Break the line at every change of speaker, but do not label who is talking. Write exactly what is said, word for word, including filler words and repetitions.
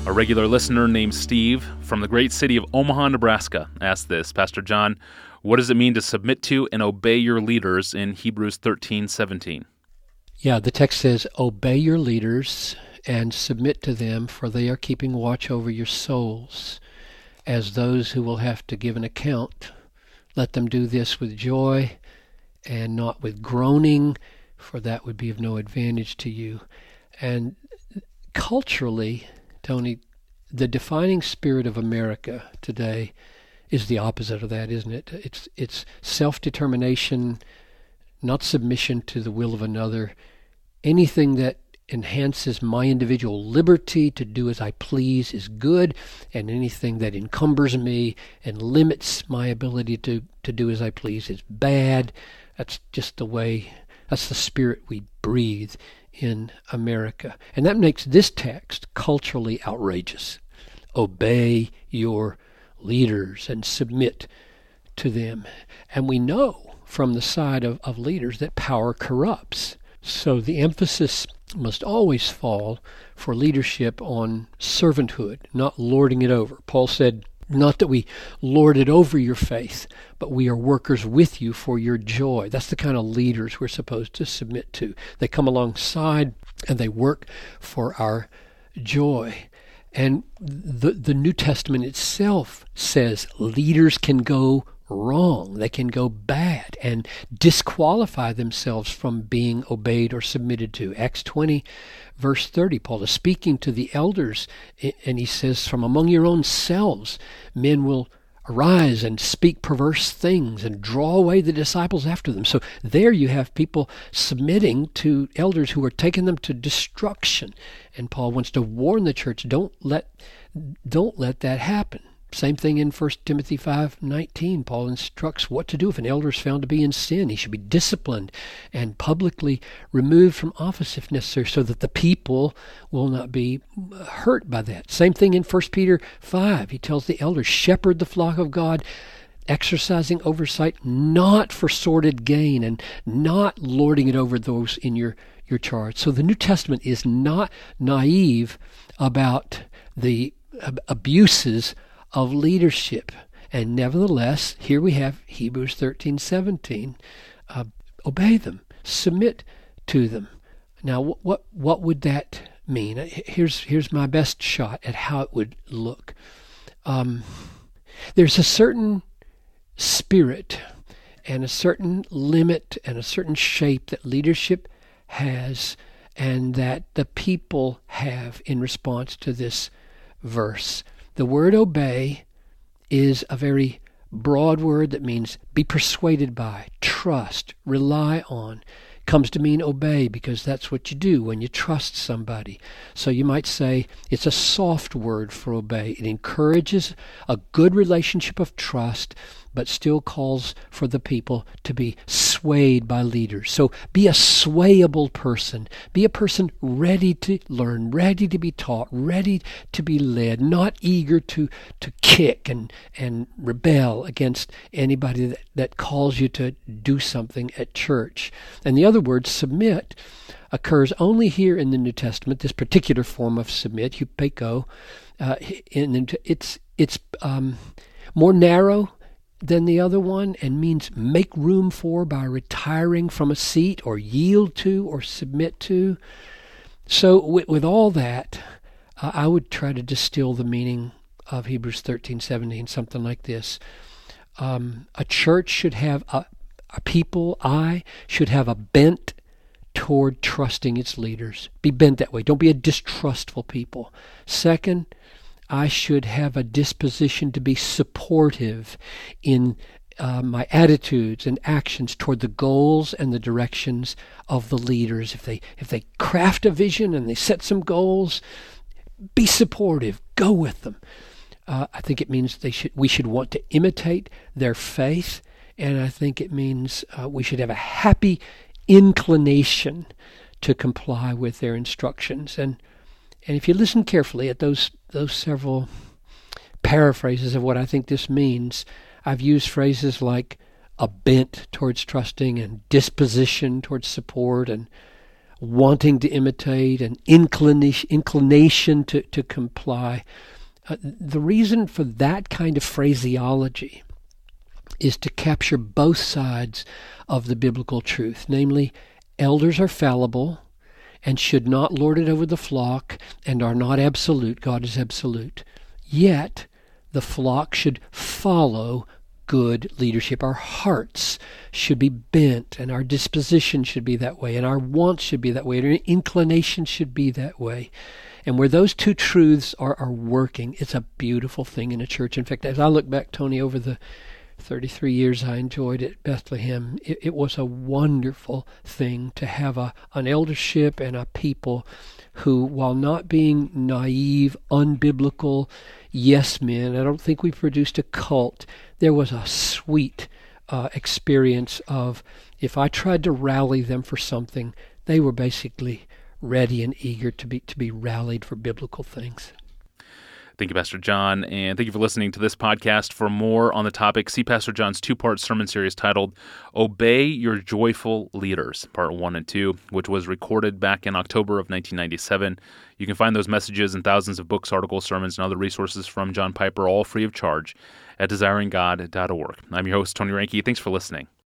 A regular listener named Steve from the great city of Omaha, Nebraska asked this, Pastor John, what does it mean to submit to and obey your leaders in Hebrews thirteen seventeen?
Yeah, the text says, obey your leaders and submit to them, for they are keeping watch over your souls as those who will have to give an account. Let them do this with joy and not with groaning, for that would be of no advantage to you. And culturally, Tony, the defining spirit of America today is the opposite of that, isn't it? It's it's self-determination, not submission to the will of another. Anything that enhances my individual liberty to do as I please is good, and anything that encumbers me and limits my ability to, to do as I please is bad. That's just the way, that's the spirit we breathe in America. And that makes this text culturally outrageous. Obey your leaders and submit to them. And we know from the side of, of leaders that power corrupts. So the emphasis must always fall for leadership on servanthood, not lording it over. Paul said, not that we lord it over your faith, but we are workers with you for your joy. That's the kind of leaders we're supposed to submit to. They come alongside and they work for our joy. And the the New Testament itself says leaders can go wrong. They can go bad and disqualify themselves from being obeyed or submitted to. Acts twenty, verse thirty, Paul is speaking to the elders, and he says, from among your own selves, men will arise and speak perverse things and draw away the disciples after them. So there you have people submitting to elders who are taking them to destruction. And Paul wants to warn the church, don't let, don't let that happen. Same thing in First Timothy five nineteen. Paul instructs what to do if an elder is found to be in sin. He should be disciplined and publicly removed from office if necessary, so that the people will not be hurt by that. Same thing in First Peter five. He tells the elders, shepherd the flock of God, exercising oversight not for sordid gain and not lording it over those in your, your charge. So the New Testament is not naive about the abuses of leadership. And nevertheless, here we have Hebrews thirteen seventeen. Uh, obey them, submit to them. Now, what, what what would that mean? Here's here's my best shot at how it would look. Um, there's a certain spirit and a certain limit and a certain shape that leadership has and that the people have in response to this verse. The word obey is a very broad word that means be persuaded by, trust, rely on. Comes to mean obey because that's what you do when you trust somebody. So you might say it's a soft word for obey. It encourages a good relationship of trust, but still calls for the people to be swayed by leaders. So be a swayable person. Be a person ready to learn, ready to be taught, ready to be led, not eager to, to kick and, and rebel against anybody that, that calls you to do something at church. And the other word, submit, occurs only here in the New Testament, this particular form of submit, hupeko. Uh, in, it's it's um, more narrow than the other one and means make room for by retiring from a seat or yield to or submit to. So with, with all that, uh, I would try to distill the meaning of Hebrews thirteen seventeen, something like this. Um, a church should have, a, a people, I, should have a bent toward trusting its leaders. Be bent that way. Don't be a distrustful people. Second, I should have a disposition to be supportive in uh, my attitudes and actions toward the goals and the directions of the leaders. If they if they craft a vision and they set some goals, be supportive. Go with them. Uh, I think it means they should we should want to imitate their faith, and I think it means uh, we should have a happy inclination to comply with their instructions. And and if you listen carefully at those those several paraphrases of what I think this means, I've used phrases like a bent towards trusting and disposition towards support and wanting to imitate, an inclination, inclination to, to comply. Uh, the reason for that kind of phraseology is to capture both sides of the biblical truth. Namely, elders are fallible and should not lord it over the flock and are not absolute. God is absolute. Yet, the flock should follow good leadership. Our hearts should be bent, and our disposition should be that way, and our wants should be that way, and our inclination should be that way. And where those two truths are, are working, it's a beautiful thing in a church. In fact, as I look back, Tony, over the thirty-three years I enjoyed at Bethlehem, it, it was a wonderful thing to have a an eldership and a people who, while not being naive, unbiblical yes men, I don't think we produced a cult. There was a sweet uh, experience of, if I tried to rally them for something, they were basically ready and eager to be to be rallied for biblical things.
Thank you, Pastor John, and thank you for listening to this podcast. For more on the topic, see Pastor John's two-part sermon series titled Obey Your Joyful Leaders, Part one and two, which was recorded back in October of nineteen ninety-seven. You can find those messages and thousands of books, articles, sermons, and other resources from John Piper, all free of charge, at desiring god dot org. I'm your host, Tony Reinke. Thanks for listening.